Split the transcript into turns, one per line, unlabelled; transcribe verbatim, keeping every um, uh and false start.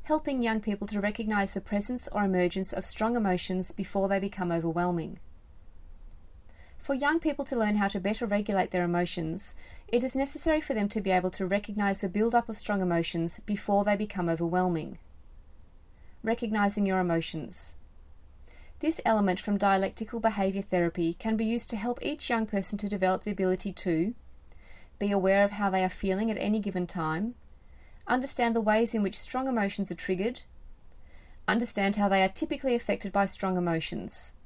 helping young people to recognise the presence or emergence of strong emotions before they become overwhelming. For young people to learn how to better regulate their emotions, it is necessary for them to be able to recognise the build-up of strong emotions before they become overwhelming. Recognising your emotions. This element from dialectical behaviour therapy can be used to help each young person to develop the ability to be aware of how they are feeling at any given time, understand the ways in which strong emotions are triggered, understand how they are typically affected by strong emotions,